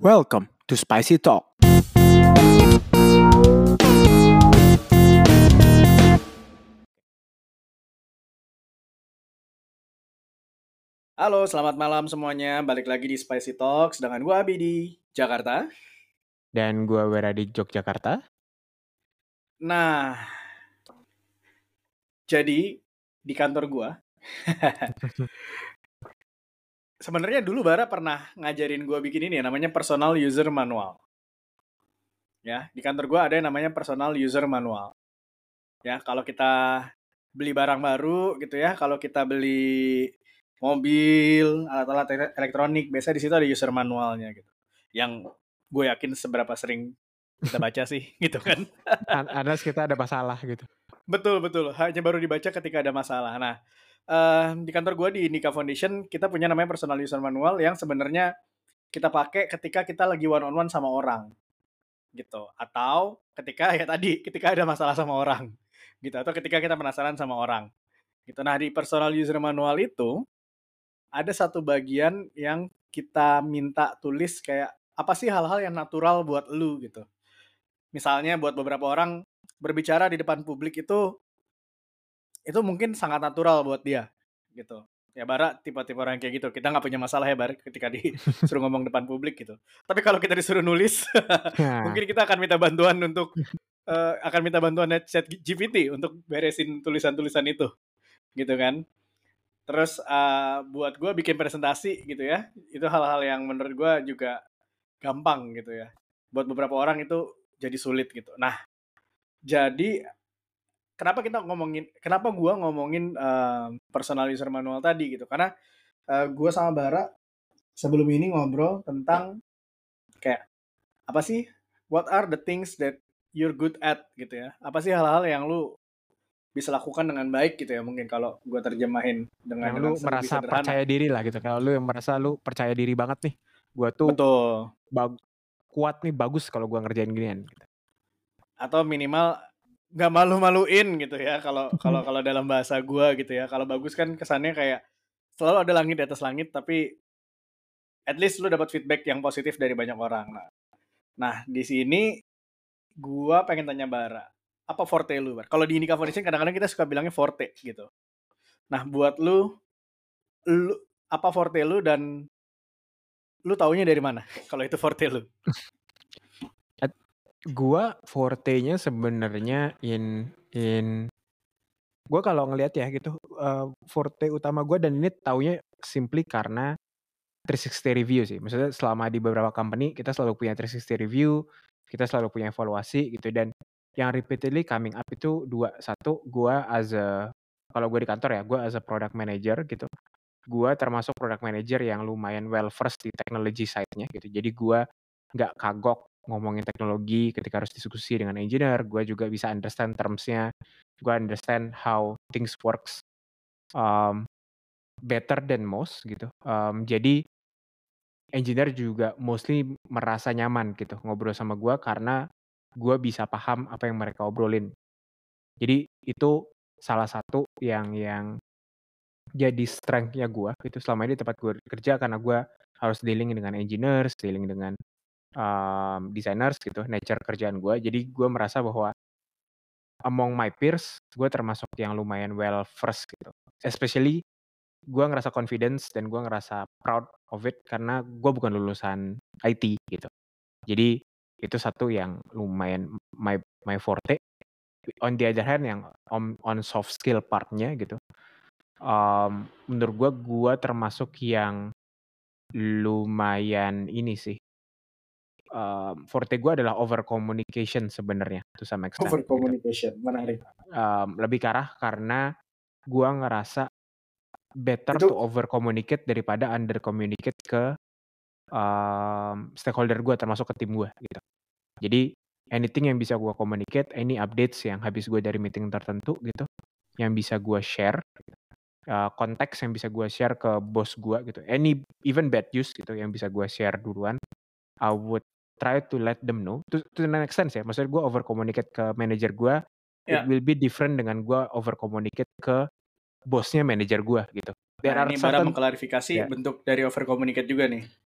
Welcome to Spicy Talk. Halo, selamat malam semuanya. Balik lagi di Spicy Talks dengan gue Abi di Jakarta. Dan gue Wera di Yogyakarta. Nah, jadi di kantor gue, sebenarnya dulu Bara pernah ngajarin gue bikin ini ya, namanya personal user manual. Ya, di kantor gue ada yang namanya personal user manual. Ya, kalau kita beli barang baru gitu ya, kalau kita beli mobil, alat-alat elektronik, biasanya di situ ada user manualnya gitu. Yang gue yakin seberapa sering kita baca sih, gitu kan. Unless kita ada masalah gitu. Betul. Hanya baru dibaca ketika ada masalah. Nah, di kantor gue di Nika Foundation, kita punya namanya personal user manual yang sebenarnya kita pakai ketika kita lagi one on one sama orang. Gitu. Atau ketika ketika ada masalah sama orang. Gitu. Atau ketika kita penasaran sama orang. Gitu. Nah, di personal user manual itu ada satu bagian yang kita minta tulis kayak apa sih hal-hal yang natural buat lu gitu. Misalnya buat beberapa orang berbicara di depan publik itu mungkin sangat natural buat dia gitu. Ya Bara tipe-tipe orang kayak gitu. Kita nggak punya masalah ya Bara ketika disuruh ngomong depan publik gitu. Tapi kalau kita disuruh nulis, mungkin kita akan minta bantuan chat GPT untuk beresin tulisan-tulisan itu, gitu kan. Terus buat gue bikin presentasi gitu ya, itu hal-hal yang menurut gue juga gampang gitu ya. Buat beberapa orang itu jadi sulit gitu. Nah, jadi kenapa gue ngomongin personal user manual tadi gitu? Karena gue sama Bara sebelum ini ngobrol tentang kayak apa sih, what are the things that you're good at gitu ya? Apa sih hal-hal yang lu bisa lakukan dengan baik gitu ya, mungkin kalau gue terjemahin Yang lu dengan lebih merasa sederhana. percaya diri lah gitu. Kalau lu yang merasa lu percaya diri banget nih. Gue tuh Betul. kuat nih, bagus kalau gue ngerjain ginian gitu. Atau minimal nggak malu-maluin gitu ya, kalau dalam bahasa gue gitu ya. Kalau bagus kan kesannya kayak selalu ada langit di atas langit, tapi at least lu dapat feedback yang positif dari banyak orang. Nah di sini gue pengen tanya Bara, apa forte lu Bar? Kalau di Nika Foundation kadang-kadang kita suka bilangnya forte gitu. Nah buat lu apa forte lu dan lu taunya dari mana kalau itu forte lu? Gue forte-nya sebenarnya gue kalau ngelihat ya gitu, forte utama gue, dan ini taunya simply karena 360 review sih. Maksudnya selama di beberapa company kita selalu punya 360 review, kita selalu punya evaluasi gitu, dan yang repeatedly coming up itu dua. Satu, gue kalau gue di kantor ya, gue as a product manager gitu. Gue termasuk product manager yang lumayan well versed di technology side-nya gitu. Jadi gue nggak kagok ngomongin teknologi ketika harus diskusi dengan engineer. Gue juga bisa understand terms-nya. Gue understand how things works better than most gitu. Jadi engineer juga mostly merasa nyaman gitu ngobrol sama gue karena gue bisa paham apa yang mereka obrolin. Jadi itu salah satu yang jadi strength-nya gue itu selama ini tempat gue kerja, karena gue harus dealing dengan engineers, dealing dengan designers gitu, nature kerjaan gue. Jadi gue merasa bahwa among my peers gue termasuk yang lumayan well versed gitu. Especially gue ngerasa confidence dan gue ngerasa proud of it karena gue bukan lulusan IT gitu. Jadi itu satu yang lumayan my forte. On the other hand, yang on soft skill partnya gitu, menurut gue termasuk yang lumayan ini sih. Forte gue adalah over communication sebenarnya to some extent. Over communication, gitu. Menarik. Lebih ke arah karena gue ngerasa better Itu to over communicate daripada under communicate ke stakeholder gue, termasuk ke tim gue gitu. Jadi anything yang bisa gue communicate, any updates yang habis gue dari meeting tertentu gitu, yang bisa gue share, konteks yang bisa gue share ke bos gue gitu, even bad news gitu yang bisa gue share duluan, I would try to let them know to the next sense ya. Maksudnya gue over communicate ke manajer gue, it will be different dengan gue over communicate ke bosnya manajer gue gitu. Nah, ini Bara mengklarifikasi bentuk dari over communicate juga nih.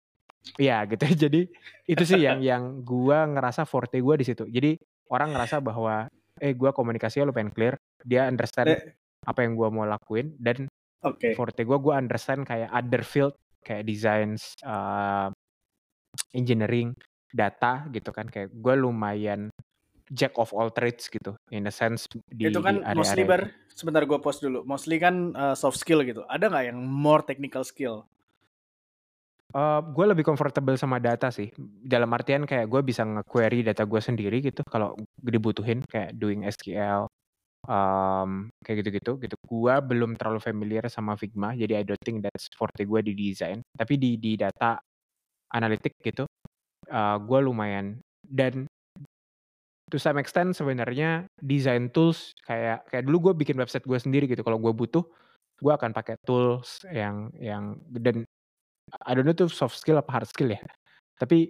Iya gitu. Jadi itu sih yang gua ngerasa forte gua di situ. Jadi orang ngerasa bahwa, gua komunikasinya lumayan clear, dia understand Le apa yang gua mau lakuin, dan Oke. forte gua understand kayak other field kayak designs, engineering, data gitu kan, kayak gua lumayan jack of all trades gitu, in a sense Itu di kan mostly area-area itu. sebentar gue pause dulu. Mostly kan soft skill gitu. Ada nggak yang more technical skill? Gue lebih comfortable sama data sih, dalam artian kayak gue bisa nge-query data gue sendiri gitu kalau dibutuhin kayak doing SQL, kayak gitu-gitu gitu. Gua belum terlalu familiar sama Figma, jadi I don't think that's forte gue di desain. Tapi di data analitik gitu, gue lumayan, dan to some extent sebenarnya design tools kayak kayak dulu gue bikin website gue sendiri gitu. Kalau gue butuh, gue akan pakai tools yang dan I don't know itu soft skill apa hard skill ya. Tapi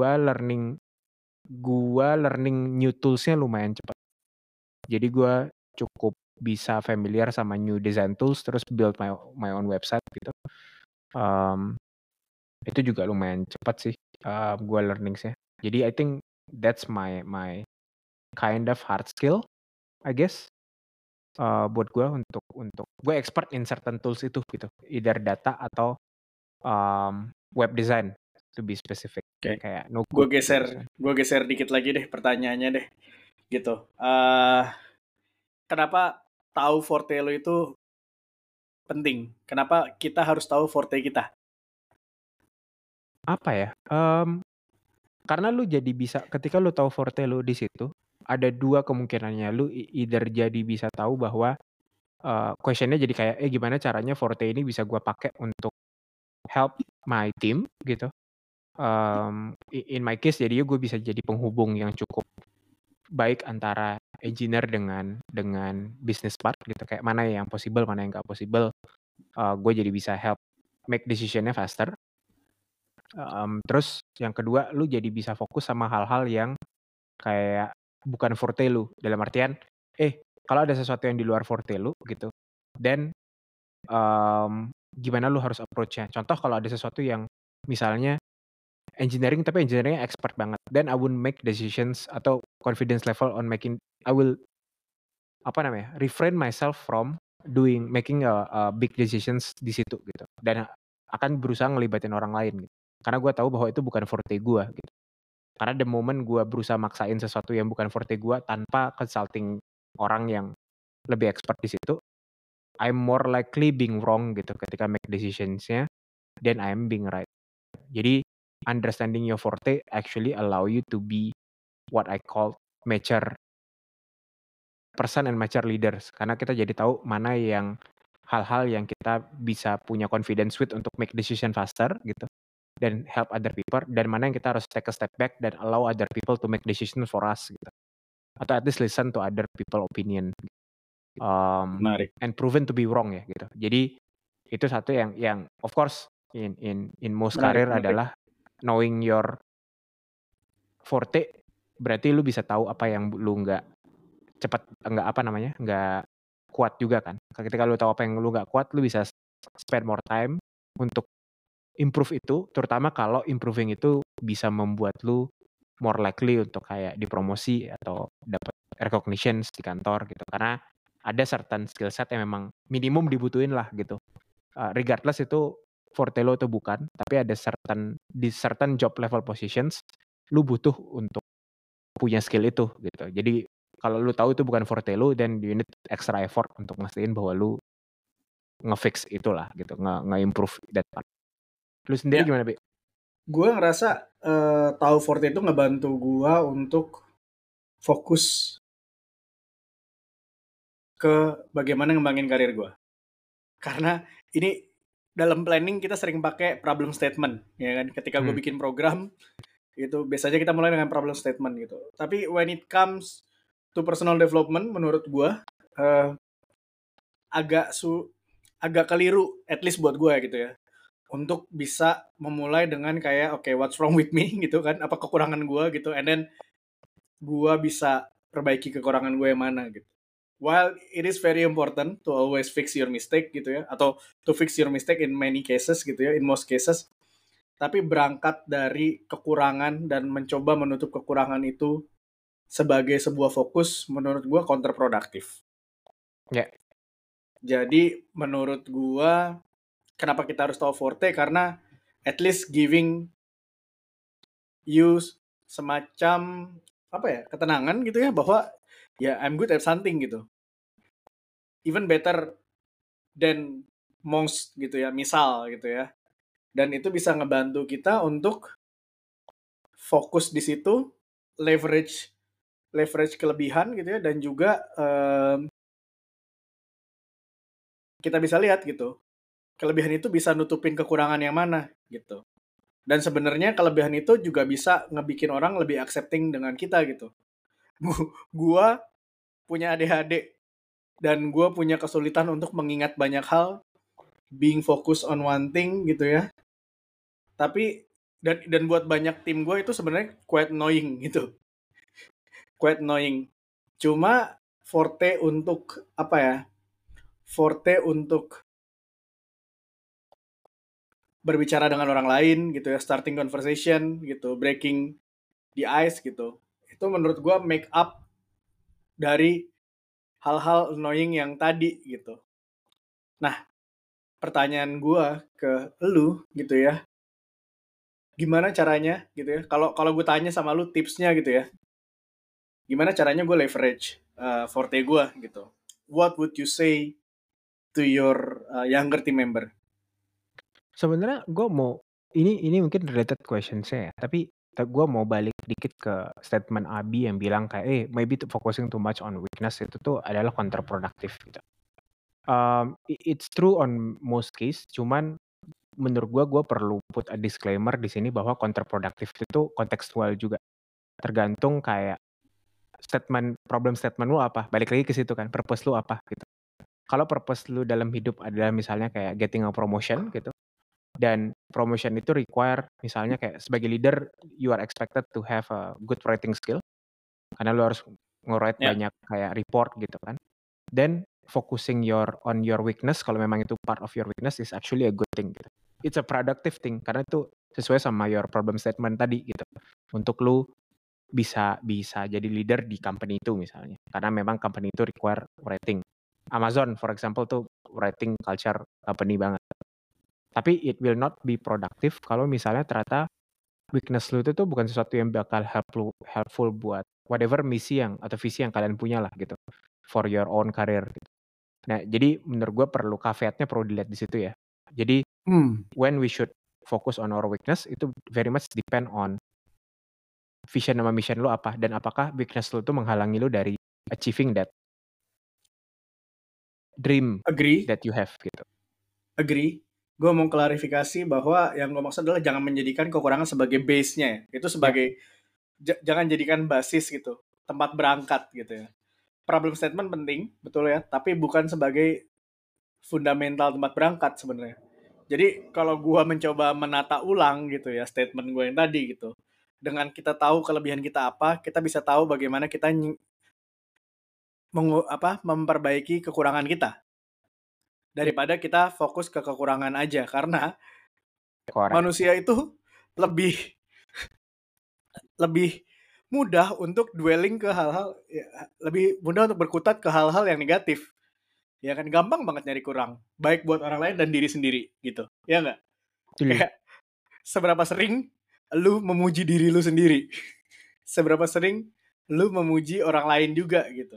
gua learning new tools-nya lumayan cepat. Jadi gua cukup bisa familiar sama new design tools terus build my own website gitu. Mmm, itu juga lumayan cepat sih, gua learning-nya. Jadi I think that's my kind of hard skill, I guess, buat gua untuk gue expert in certain tools itu gitu, either data atau, web design to be specific, Oke. kayak no Gue code web geser, design. gue geser dikit lagi deh pertanyaannya deh, gitu. eh Kenapa tahu forte lo itu penting? Kenapa kita harus tahu forte kita? Apa ya, karena lu jadi bisa ketika lu tahu forte lu di situ, ada 2 kemungkinannya, lu either jadi bisa tahu bahwa, question-nya jadi kayak, gimana caranya forte ini bisa gua pakai untuk help my team gitu, in my case jadinya gue bisa jadi penghubung yang cukup baik antara engineer dengan business part gitu, kayak mana yang possible, mana yang nggak possible, gue jadi bisa help make decision-nya faster. Terus yang kedua, lu jadi bisa fokus sama hal-hal yang kayak bukan forte lu, dalam artian, kalau ada sesuatu yang di luar forte lu gitu, then, gimana lu harus approach-nya. Contoh kalau ada sesuatu yang misalnya engineering, tapi engineering-nya expert banget, then I wouldn't make decisions atau confidence level on I will, apa namanya, refrain myself from making a big decisions di situ gitu, dan akan berusaha ngelibatin orang lain gitu. Karena gue tahu bahwa itu bukan forte gue gitu. Karena the moment gue berusaha maksain sesuatu yang bukan forte gue tanpa consulting orang yang lebih expert di situ, I'm more likely being wrong gitu ketika make decisions-nya than I'm being right. Jadi understanding your forte actually allow you to be what I call mature person and mature leaders, karena kita jadi tahu mana yang hal-hal yang kita bisa punya confidence with untuk make decision faster gitu, dan help other people, dan mana yang kita harus take a step back dan allow other people to make decision for us gitu. Atau at least listen to other people opinion, Menarik. and proven to be wrong ya gitu. Jadi itu satu yang of course in most Menarik, career menarik. adalah knowing your forte, berarti lu bisa tahu apa yang lu nggak apa namanya, nggak kuat juga kan. Ketika lu tahu apa yang lu nggak kuat, lu bisa spend more time untuk improve itu, terutama kalau improving itu bisa membuat lu more likely untuk kayak dipromosi atau dapat recognitions di kantor gitu. Karena ada certain skill set yang memang minimum dibutuhin lah gitu. Regardless itu forte lo atau bukan, tapi ada certain job level positions, lu butuh untuk punya skill itu gitu. Jadi kalau lu tahu itu bukan forte lu, then you need extra effort untuk mastiin bahwa lu nge-fix itulah gitu, nge-improve that part. Lu sendiri Ya, gimana, Bi? gue ngerasa tahu forte itu ngebantu gue untuk fokus ke bagaimana ngembangin karir gue. Karena ini dalam planning kita sering pakai problem statement, ya kan? Ketika gue Hmm. bikin program, itu biasanya kita mulai dengan problem statement gitu. Tapi when it comes to personal development, menurut gue uh, agak agak keliru, at least buat gue gitu ya, untuk bisa memulai dengan kayak oke, what's wrong with me gitu kan, apa kekurangan gue gitu, and then gue bisa perbaiki kekurangan gue yang mana gitu. While it is very important to always fix your mistake gitu ya, atau to fix your mistake in many cases gitu ya, in most cases, tapi berangkat dari kekurangan dan mencoba menutup kekurangan itu sebagai sebuah fokus, menurut gue counterproductive. Ya. Jadi menurut gue, kenapa kita harus tahu forte? Karena at least giving you semacam apa ya, ketenangan gitu ya, bahwa ya I'm good at something gitu, even better than most gitu ya, misal gitu ya. Dan itu bisa ngebantu kita untuk fokus di situ, leverage kelebihan gitu ya, dan juga kita bisa lihat gitu, kelebihan itu bisa nutupin kekurangan yang mana gitu. Dan sebenarnya kelebihan itu juga bisa ngebikin orang lebih accepting dengan kita gitu. Gua punya ADHD dan gua punya kesulitan untuk mengingat banyak hal, being focus on one thing gitu ya. Tapi dan buat banyak tim gue itu sebenarnya quite annoying gitu. Quite annoying. Cuma forte untuk apa ya? Forte untuk berbicara dengan orang lain gitu ya, starting conversation gitu, breaking the ice gitu. Itu menurut gue make up dari hal-hal annoying yang tadi gitu. Nah, pertanyaan gue ke lu gitu ya, gimana caranya gitu ya? Kalau gue tanya sama lu tipsnya gitu ya, gimana caranya gue leverage forte gue gitu? What would you say to your younger team member? Sebenarnya gue mau ini mungkin related question saya ya, tapi gue mau balik dikit ke statement Abi yang bilang kayak maybe focusing too much on weakness itu tuh adalah counterproductive gitu. It's true on most case, cuman menurut gue perlu put a disclaimer di sini bahwa counterproductive itu kontekstual juga. Tergantung kayak problem statement lu apa, balik lagi ke situ kan, purpose lu apa gitu. Kalau purpose lu dalam hidup adalah misalnya kayak getting a promotion gitu, dan promotion itu require misalnya kayak sebagai leader you are expected to have a good writing skill karena lu harus nge-write Ya, banyak kayak report gitu kan. Then focusing on your weakness kalau memang itu part of your weakness is actually a good thing gitu. It's a productive thing karena itu sesuai sama your problem statement tadi gitu. Untuk lu bisa jadi leader di company itu misalnya. Karena memang company itu require writing. Amazon for example tuh writing culture company banget. Tapi it will not be productive kalau misalnya ternyata weakness lu itu tuh bukan sesuatu yang bakal helpful buat whatever misi atau visi yang kalian punya lah gitu. For your own career gitu. Nah, jadi menurut gue caveatnya perlu dilihat di situ ya. Jadi when we should focus on our weakness itu very much depend on vision sama mission lu apa dan apakah weakness lu tuh menghalangi lu dari achieving that dream agree, that you have gitu. agree. Gue mau klarifikasi bahwa yang gue maksud adalah jangan menjadikan kekurangan sebagai base-nya ya. Itu Ya, sebagai jangan jadikan basis gitu, tempat berangkat gitu ya. Problem statement penting, betul ya, tapi bukan sebagai fundamental tempat berangkat sebenarnya. Jadi kalau gue mencoba menata ulang gitu ya statement gue yang tadi gitu, dengan kita tahu kelebihan kita apa, kita bisa tahu bagaimana kita memperbaiki kekurangan kita ya, daripada kita fokus ke kekurangan aja, karena correct. manusia itu lebih lebih mudah untuk dwelling ke hal-hal ya, lebih mudah untuk berkutat ke hal-hal yang negatif, ya kan, gampang banget nyari kurang baik buat orang lain dan diri sendiri gitu, ya nggak? Setuju. Kayak seberapa sering lu memuji diri lu sendiri, seberapa sering lu memuji orang lain juga gitu.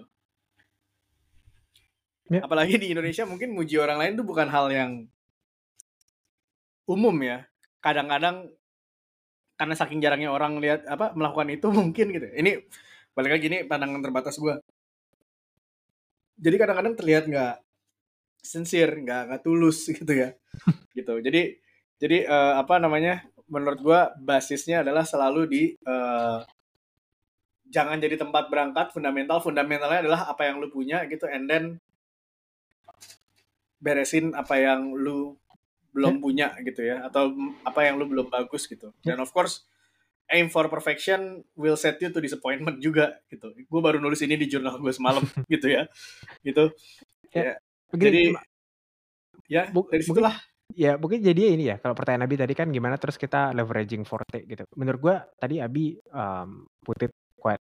Ya, Apalagi di Indonesia mungkin muji orang lain tuh bukan hal yang umum ya. Kadang-kadang karena saking jarangnya orang lihat melakukan itu mungkin gitu. Ini balik lagi, ini pandangan terbatas gue. Jadi kadang-kadang terlihat nggak sincere, nggak tulus gitu ya. Gitu. Jadi menurut gue basisnya adalah selalu di jangan jadi tempat berangkat fundamentalnya adalah apa yang lu punya gitu, and then beresin apa yang lu ya, belum punya gitu ya, atau apa yang lu belum bagus gitu. ya. Dan of course aim for perfection will set you to disappointment juga gitu. Gue baru nulis ini di jurnal gue semalam gitu ya, gitu Ya, ya. begini, Jadi ya dari mungkin situlah. Ya mungkin jadi ini ya, kalau pertanyaan Abi tadi kan gimana terus kita leveraging forte gitu. Menurut gua tadi Abi, put it quite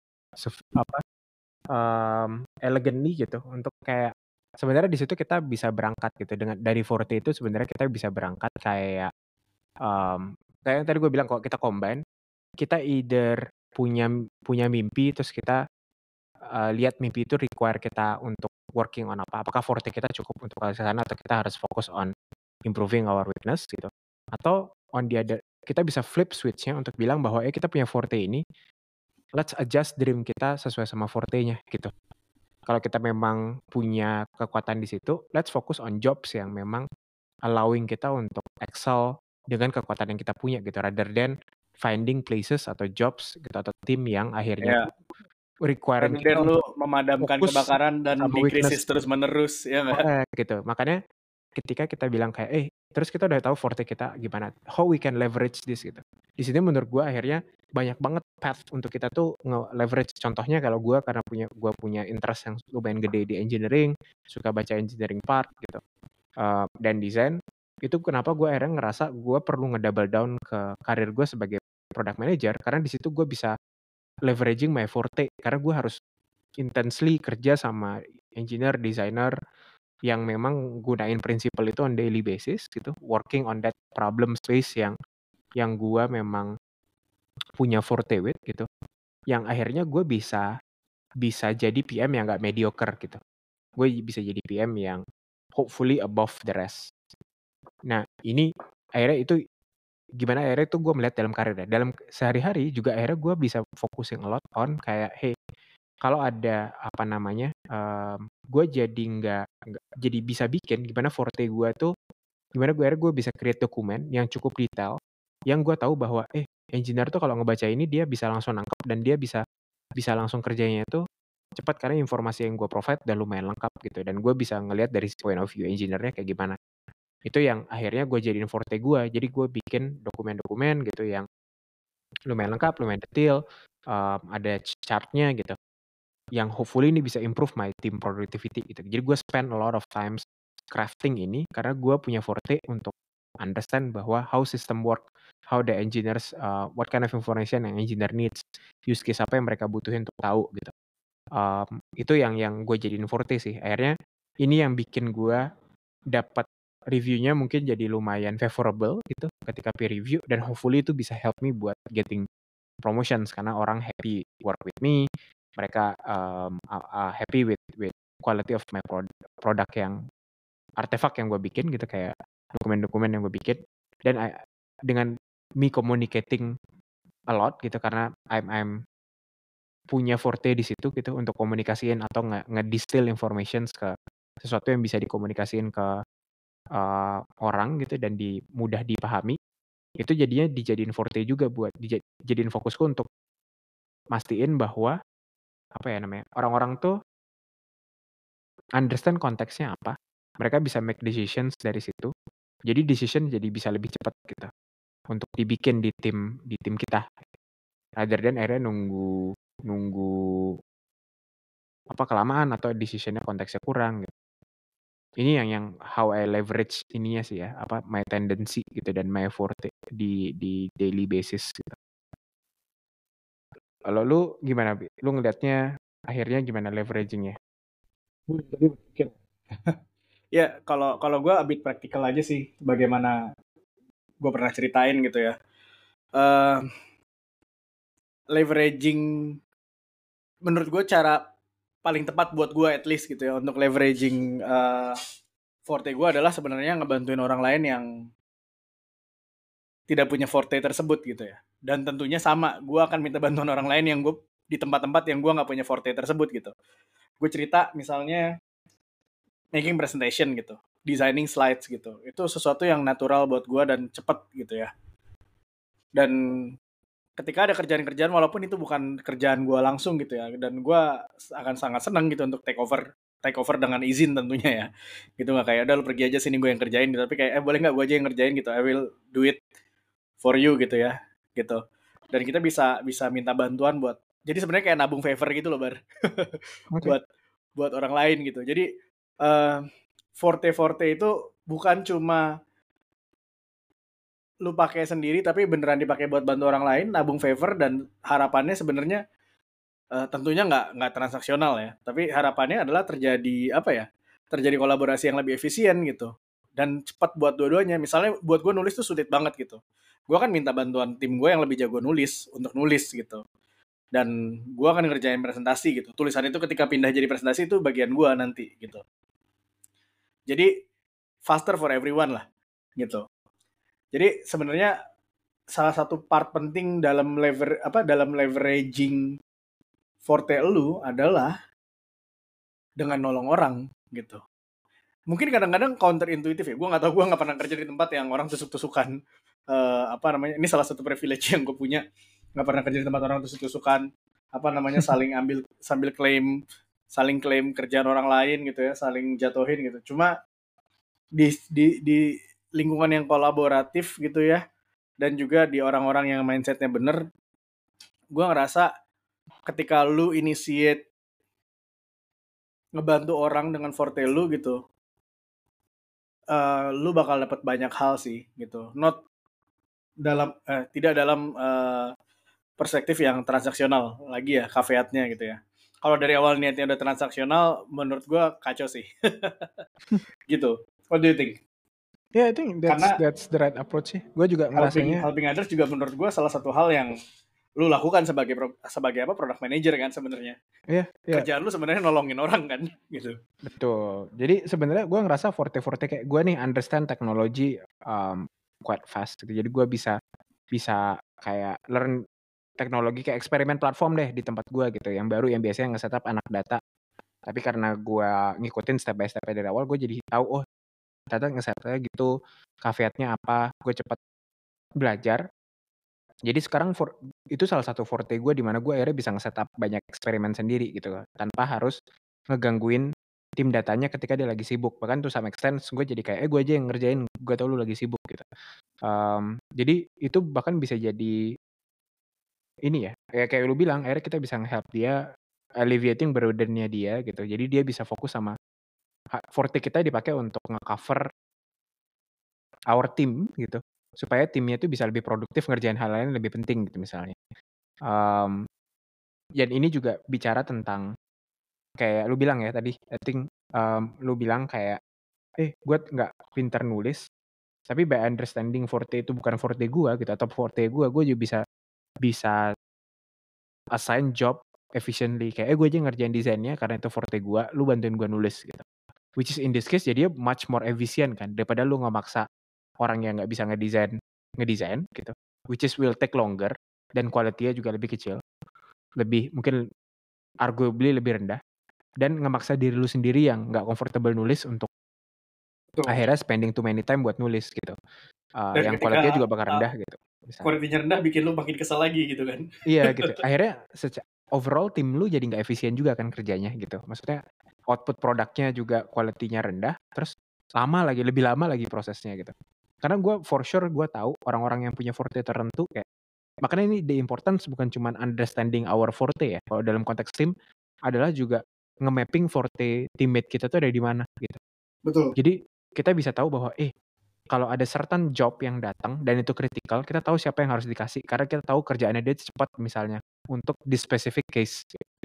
elegantly gitu untuk kayak sebenarnya di situ kita bisa berangkat gitu dengan dari forte itu sebenarnya kita bisa berangkat kayak, kayak yang tadi gue bilang kalau kita combine, kita either punya punya mimpi terus kita, lihat mimpi itu require kita untuk working on apa, apakah forte kita cukup untuk ke sana atau kita harus fokus on improving our weakness gitu. Atau on the other kita bisa flip switch-nya untuk bilang bahwa, kita punya forte ini, let's adjust dream kita sesuai sama forte-nya gitu. Kalau kita memang punya kekuatan di situ, let's focus on jobs yang memang allowing kita untuk excel dengan kekuatan yang kita punya gitu, rather than finding places atau jobs gitu atau tim yang akhirnya Ya, tuh require-in rather kita than lu untuk memadamkan fokus kebakaran dan sama di weakness krisis gitu. terus-menerus, ya nggak? Korek gitu. Makanya ketika kita bilang kayak, terus kita udah tahu forte kita gimana, how we can leverage this gitu. Di sini menurut gua akhirnya banyak banget path untuk kita tuh nge-leverage. Contohnya kalau gua karena gua punya interest yang lumayan gede di engineering, suka baca engineering part gitu, dan desain, itu kenapa gua akhirnya ngerasa gua perlu nge-double down ke karir gua sebagai product manager, karena di situ gua bisa leveraging my forte, karena gua harus intensely kerja sama engineer, designer, yang memang gunain prinsipal itu on daily basis gitu, working on that problem space yang gua memang punya forte with gitu, yang akhirnya gue bisa bisa jadi PM yang nggak mediocre gitu. Gue bisa jadi PM yang hopefully above the rest. Nah, ini akhirnya itu gimana akhirnya itu gue melihat dalam karir ya, dalam sehari-hari juga akhirnya gue bisa focusing a lot on kayak, hey, kalau ada apa namanya, gue jadi nggak jadi bisa bikin gimana forte gue tuh. Gimana gue akhirnya gue bisa create dokumen yang cukup detail, yang gue tahu bahwa, engineer tuh kalau ngebaca ini dia bisa langsung nangkep dan dia bisa bisa langsung kerjanya itu cepat karena informasi yang gue provide udah lumayan lengkap gitu dan gue bisa ngelihat dari point of view engineer-nya kayak gimana. Itu yang akhirnya gue jadiin forte gue. Jadi gue bikin dokumen-dokumen gitu yang lumayan lengkap, lumayan detail, ada chart-nya gitu, yang hopefully ini bisa improve my team productivity gitu. Jadi gue spend a lot of times crafting ini karena gue punya forte untuk understand bahwa how system work, how the engineers, what kind of information yang engineer needs, use case apa yang mereka butuhin untuk tahu gitu. Itu yang gue jadiin forte sih. Akhirnya ini yang bikin gue dapat reviewnya mungkin jadi lumayan favorable gitu ketika peer review dan hopefully itu bisa help me buat getting promotions karena orang happy work with me, mereka, happy with quality of my product yang artefak yang gue bikin gitu, kayak dokumen-dokumen yang gue bikin dan dengan me communicating a lot gitu karena I'm punya forte di situ gitu untuk komunikasiin atau nge-distill informations ke sesuatu yang bisa dikomunikasiin ke, orang gitu dan mudah dipahami, itu jadinya dijadiin forte juga buat jadiin fokusku untuk mastiin bahwa, apa ya namanya, orang-orang tuh understand konteksnya apa, mereka bisa make decisions dari situ, jadi decision jadi bisa lebih cepat gitu, untuk dibikin di tim kita, rather than akhirnya nunggu nunggu apa, kelamaan atau decision-nya konteksnya kurang gitu. Ini yang how I leverage ininya sih ya, apa, my tendency gitu dan my forte di daily basis gitu. Kalau lu gimana, Bi? Lu ngelihatnya akhirnya gimana leveraging-nya? Tadi mikir. Ya, kalau kalau gue a bit praktikal aja sih, bagaimana gue pernah ceritain gitu ya. Eh leveraging menurut gue cara paling tepat buat gue at least gitu ya untuk leveraging forte gue adalah sebenarnya ngebantuin orang lain yang tidak punya forte tersebut gitu ya. Dan tentunya sama, gue akan minta bantuan orang lain yang gue di tempat-tempat yang gue nggak punya forte tersebut gitu. Gue cerita misalnya making presentation gitu, designing slides gitu. Itu sesuatu yang natural buat gue dan cepet gitu ya. Dan ketika ada kerjaan-kerjaan walaupun itu bukan kerjaan gue langsung gitu ya, dan gue akan sangat senang gitu untuk take over dengan izin tentunya ya, gitu nggak kayak udah lu pergi aja sini gue yang kerjain gitu, tapi kayak boleh nggak gue aja yang ngerjain gitu, I will do it for you gitu ya, gitu. Dan kita bisa bisa minta bantuan buat, jadi sebenarnya kayak nabung favor gitu loh bar, Oke. buat buat orang lain gitu. Jadi eh, forte forte itu bukan cuma lu pakai sendiri tapi beneran dipakai buat bantu orang lain, nabung favor, dan harapannya sebenarnya tentunya nggak transaksional ya, tapi harapannya adalah terjadi apa ya? Terjadi kolaborasi yang lebih efisien gitu dan cepat buat dua-duanya. Misalnya buat gue nulis tuh sulit banget gitu. Gue kan minta bantuan tim gue yang lebih jago nulis untuk nulis gitu. Dan gue akan ngerjain presentasi gitu. Tulisan itu ketika pindah jadi presentasi itu bagian gue nanti gitu. Jadi faster for everyone lah gitu. Jadi sebenarnya salah satu part penting dalam leveraging forte lu adalah dengan nolong orang gitu. Mungkin kadang-kadang counter intuitif ya. Gue nggak tahu, gue nggak pernah kerja di tempat yang orang tusuk-tusukan. Apa namanya? Ini salah satu privilege yang gue punya. Nggak pernah kerja di tempat orang tusuk-tusukan. Apa namanya? Saling ambil sambil saling klaim kerjaan orang lain gitu ya, saling jatuhin gitu. Cuma di lingkungan yang kolaboratif gitu ya, dan juga di orang-orang yang mindsetnya bener, gue ngerasa ketika lu initiate ngebantu orang dengan forte lu gitu, lu bakal dapat banyak hal sih gitu. Tidak dalam perspektif yang transaksional lagi ya, caveatnya gitu ya. Kalau dari awal niatnya udah transaksional, menurut gue kacau sih. Gitu. What do you think? Yeah, I think Karena that's the right approach sih. Gue juga ngerasanya, helping others juga menurut gue salah satu hal yang lu lakukan sebagai apa, product manager kan sebenarnya. iya, iya, Kerjaan lu sebenarnya nolongin orang kan gitu. betul. Jadi sebenarnya gue ngerasa forte-forte kayak gue nih understand teknologi quite fast gitu. Jadi gue bisa kayak learn teknologi kayak eksperimen platform deh di tempat gue gitu. Yang baru yang biasanya nge-setup anak data. Tapi karena gue ngikutin step by step dari awal, gue jadi tahu oh ternyata nge-setupnya gitu, caveatnya apa, gue cepat belajar. Jadi sekarang itu salah satu forte gue di mana gue akhirnya bisa nge-setup banyak eksperimen sendiri gitu tanpa harus ngegangguin tim datanya ketika dia lagi sibuk. Bahkan to some extent gue jadi kayak gue aja yang ngerjain, gue tau lu lagi sibuk gitu. Jadi itu bahkan bisa jadi ini ya, kayak lu bilang akhirnya kita bisa nge-help dia alleviating burden-nya dia gitu. Jadi dia bisa fokus sama forte kita dipakai untuk nge-cover our team gitu. Supaya timnya itu bisa lebih produktif ngerjain hal lain lebih penting gitu misalnya. Dan ini juga bicara tentang kayak lu bilang ya tadi, I think lu bilang kayak, gue nggak pinter nulis, tapi by understanding forte itu bukan forte gue gitu atau forte gue juga bisa assign job efficiently kayak, gue aja ngerjain desainnya karena itu forte gue, lu bantuin gue nulis gitu. Which is in this case jadinya much more efficient kan daripada lu ngemaksa orang yang nggak bisa ngedesain gitu, which is will take longer dan quality-nya juga lebih kecil, lebih mungkin arguably lebih rendah, dan ngemaksa diri lu sendiri yang nggak comfortable nulis untuk Betul. akhirnya spending too many time buat nulis gitu. Dan Yang ketika quality-nya juga bakal rendah gitu misalnya. quality-nya rendah bikin lu makin kesel lagi gitu kan. Iya gitu. Akhirnya overall tim lu jadi nggak efisien juga kan kerjanya gitu. Maksudnya output produknya juga quality-nya rendah, terus lebih lama lagi prosesnya gitu. Karena gue for sure gue tahu orang-orang yang punya forte tertentu kayak, makanya ini the importance bukan cuma understanding our forte ya. Kalau dalam konteks tim adalah juga nge-mapping forte teammate kita tuh ada di mana gitu. Betul. Jadi kita bisa tahu bahwa kalau ada certain job yang datang dan itu kritikal, kita tahu siapa yang harus dikasih karena kita tahu kerjaannya dia cepat misalnya untuk di specific case.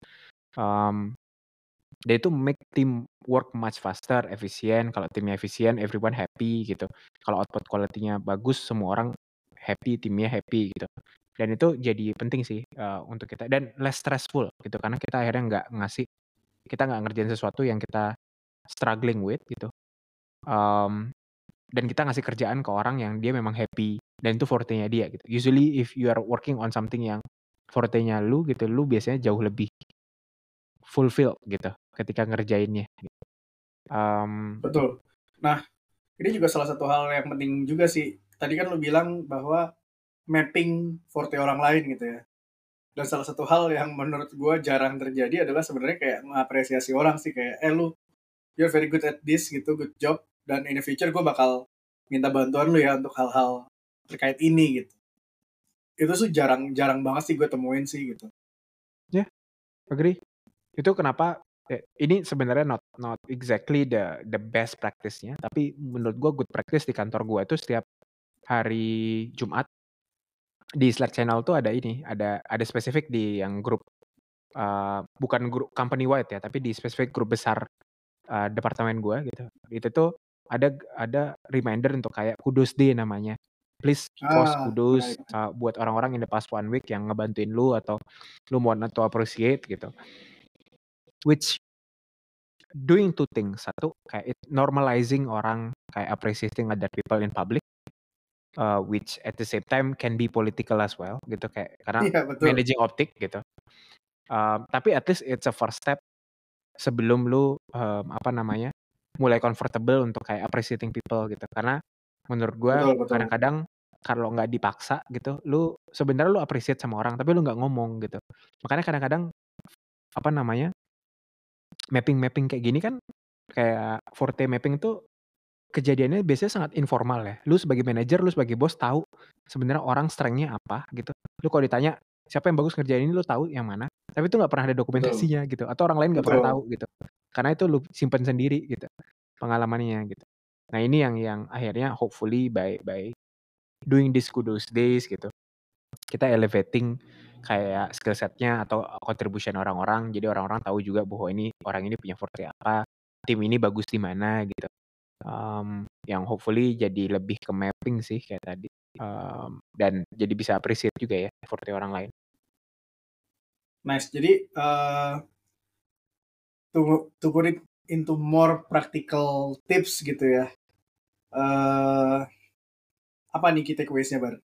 Dan itu make team work much faster, efisien. Kalau timnya efisien, everyone happy gitu. Kalau output quality-nya bagus, semua orang happy, timnya happy gitu. Dan itu jadi penting sih untuk kita dan less stressful gitu karena kita akhirnya kita nggak ngerjain sesuatu yang kita struggling with gitu. Dan kita ngasih kerjaan ke orang yang dia memang happy dan itu forte-nya dia gitu. Usually if you are working on something yang forte-nya lu gitu, lu biasanya jauh lebih fulfill gitu ketika ngerjainnya. Betul. Nah, ini juga salah satu hal yang penting juga sih. Tadi kan lu bilang bahwa mapping forte orang lain gitu ya. Dan salah satu hal yang menurut gue jarang terjadi adalah sebenarnya kayak mengapresiasi orang sih, kayak lu you're very good at this gitu, good job, dan in the future gue bakal minta bantuan lu ya untuk hal-hal terkait ini gitu. Itu tuh jarang banget sih gue temuin sih gitu. Ya, agree. Itu kenapa ini sebenarnya not exactly the best practice-nya, tapi menurut gua good practice di kantor gua itu setiap hari Jumat di Slack channel tuh ada spesifik di yang grup, bukan grup company wide ya, tapi di spesifik grup besar, departemen gua gitu. Itu tuh ada reminder untuk kayak kudos day namanya. Please post kudos, Menarik. buat orang-orang in the past 1 week yang ngebantuin lu atau lu want to appreciate gitu. Which doing 2 things. Satu, kayak normalizing orang kayak appreciating other people in public, which at the same time can be political as well gitu, kayak karena Iya, betul. managing optik gitu. Tapi at least it's a first step sebelum lu, mulai comfortable untuk kayak appreciating people gitu. Karena menurut gua Betul, betul. kadang-kadang kalau nggak dipaksa gitu, sebenarnya lu appreciate sama orang tapi lu nggak ngomong gitu. Makanya kadang-kadang, apa namanya, mapping-mapping kayak gini kan, kayak forte mapping tuh kejadiannya biasanya sangat informal ya. Lu sebagai manajer, lu sebagai bos tahu sebenarnya orang strength-nya apa gitu. Lu kalau ditanya, "Siapa yang bagus ngerjain ini?" Lu tahu yang mana, tapi itu nggak pernah ada Betul. dokumentasinya gitu, atau orang lain nggak pernah tahu Betul. gitu. Karena itu lu simpen sendiri gitu, pengalamannya gitu. Nah ini yang akhirnya hopefully by doing this kudos days gitu, kita elevating kayak skill set-nya atau contribution orang-orang, jadi orang-orang tahu juga bahwa orang ini punya forte apa, tim ini bagus di mana gitu. Yang hopefully jadi lebih ke mapping sih kayak tadi, dan jadi bisa appreciate juga ya forte orang lain. Nice. Jadi, to put it into more practical tips gitu ya. Apa nih key takeaways-nya, Bar?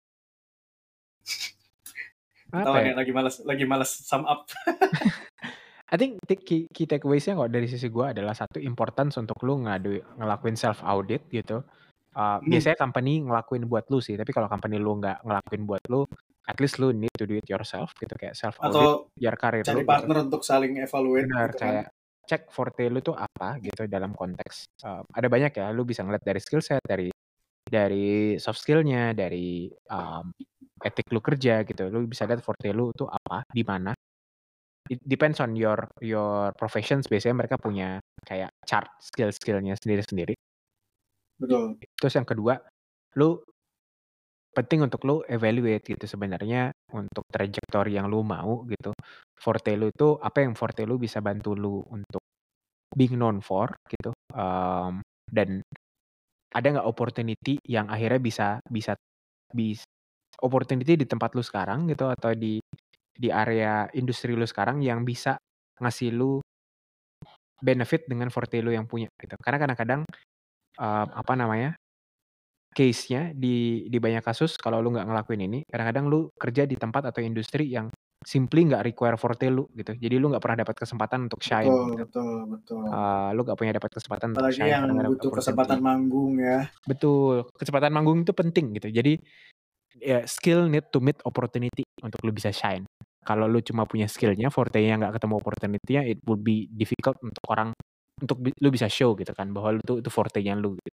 Apa Ketahuan ya, ya lagi malas sum up. I think key takeaways-nya kalau dari sisi gue adalah satu, importance untuk lu ngelakuin self audit gitu. Hmm. Biasanya company ngelakuin buat lu sih, tapi kalau company lu nggak ngelakuin buat lu, at least lu need to do it yourself gitu, kayak self audit Atau biar karir cari lu gitu. partner untuk saling evaluate Benar, gitu kan. kayak cek forte lu tuh apa gitu dalam konteks, ada banyak ya, lu bisa ngeliat dari skill set, dari soft skill-nya, dari, etik lu kerja gitu, lu bisa lihat forte lu tuh apa, di mana. It depends on your professions, biasanya mereka punya kayak chart skill-skill-nya sendiri-sendiri. Betul. Terus yang kedua, penting untuk lu evaluate gitu sebenarnya untuk trajectory yang lu mau gitu. Forte lu itu apa yang forte lu bisa bantu lu untuk being known for gitu, dan ada nggak opportunity yang akhirnya bisa bisa bis opportunity di tempat lu sekarang gitu atau di area industri lu sekarang yang bisa ngasih lu benefit dengan forte lu yang punya gitu. Karena kadang-kadang, apa namanya, case-nya di banyak kasus kalau lu nggak ngelakuin ini, kadang-kadang lu kerja di tempat atau industri yang simply nggak require forte lu gitu. Jadi lu nggak pernah dapat kesempatan untuk shine Betul, gitu. betul, betul. Lu nggak punya dapat kesempatan untuk Apalagi shine yang karena nggak dapat butuh opportunity. kesempatan manggung ya. Betul, kecepatan manggung itu penting gitu. Jadi, ya skill need to meet opportunity untuk lu bisa shine. Kalau lu cuma punya skill-nya, forte-nya nggak ketemu opportunity-nya, it would be difficult untuk lu bisa show gitu kan bahwa lu tuh itu forte-nya lu gitu.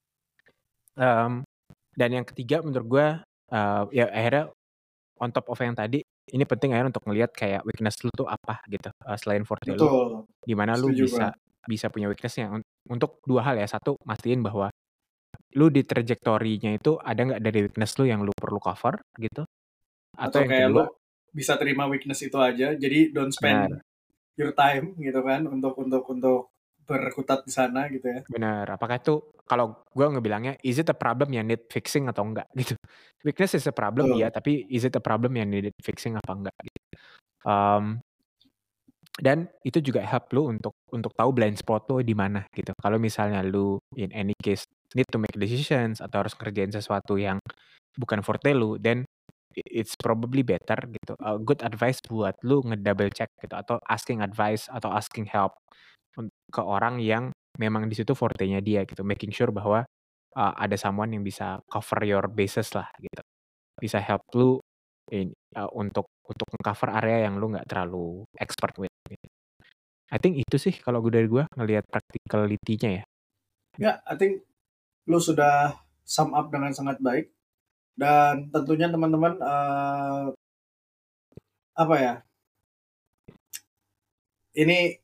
Dan yang ketiga menurut gua, ya akhirnya on top of yang tadi, ini penting akhirnya untuk ngelihat kayak weakness lu tuh apa gitu, selain forte lu, Betul. di mana lu Setuju, Bang. bisa punya weakness-nya untuk 2 hal ya. Satu, mastiin bahwa lu di trajectory-nya itu ada nggak dari weakness lu yang lu perlu cover gitu, atau Atau yang kayak lu kedua bisa terima weakness itu aja, jadi don't spend benar your time gitu kan untuk berkutat di sana gitu ya. benar, apakah itu kalau gua ngebilangnya, is it a problem yang need fixing atau enggak gitu. Weakness is a problem iya, Betul. tapi is it a problem yang needed fixing apa enggak gitu. Mmm Dan itu juga help lu untuk tahu blind spot lu di mana gitu. Kalau misalnya lu in any case need to make decisions atau harus ngerjain sesuatu yang bukan forte lu, then it's probably better gitu. Good advice buat lu ngedouble check gitu atau asking advice atau asking help ke orang yang memang di situ fortenya dia gitu. Making sure bahwa ada someone yang bisa cover your bases lah gitu. Bisa help lu untuk cover area yang lu nggak terlalu expert with. I think itu sih kalau dari gua ngelihat practicality-nya ya. Ya, I think lu sudah sum up dengan sangat baik dan tentunya teman-teman, apa ya, ini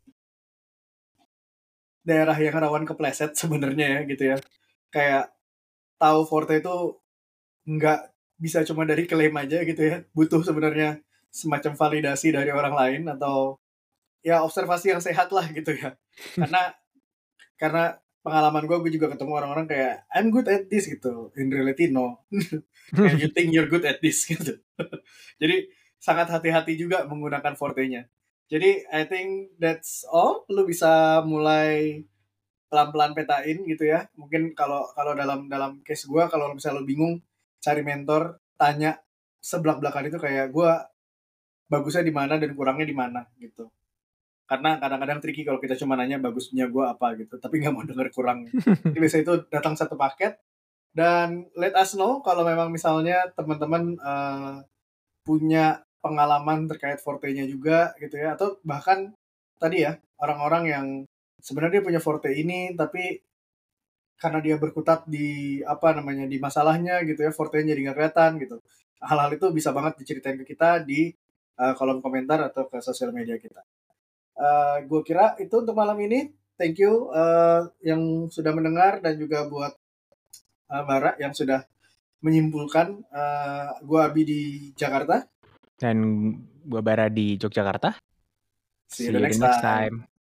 daerah yang rawan kepleset sebenarnya ya gitu ya. Kayak tahu forte itu nggak bisa cuma dari klaim aja gitu ya, butuh sebenarnya semacam validasi dari orang lain atau ya observasi yang sehat lah gitu ya. Karena karena pengalaman gue juga ketemu orang-orang kayak, "I'm good at this," gitu, in reality no. Kayak, "You think you're good at this," gitu. Jadi sangat hati-hati juga menggunakan forte-nya. Jadi I think that's all, lu bisa mulai pelan-pelan petain gitu ya. Mungkin kalau kalau dalam dalam case gue, kalau misalnya lu bingung, cari mentor, tanya seblak-belakan itu kayak, "Gue bagusnya di mana dan kurangnya di mana?" Gitu. Karena kadang-kadang tricky kalau kita cuma nanya bagusnya gue apa gitu, tapi nggak mau denger kurangnya. Jadi biasanya itu datang satu paket dan let us know kalau memang misalnya teman-teman, punya pengalaman terkait forte-nya juga gitu ya, atau bahkan tadi ya, orang-orang yang sebenarnya dia punya forte ini, tapi karena dia berkutat di, apa namanya, di masalahnya gitu ya, forte-nya jadi nggak kelihatan gitu. Hal-hal itu bisa banget diceritain ke kita di, kolom komentar atau ke sosial media kita. Gue kira itu untuk malam ini. Thank you, yang sudah mendengar dan juga buat, Bara yang sudah menyimpulkan. Gue Abi di Jakarta. Dan gua Bara di Yogyakarta. See you See the you the next next time. time.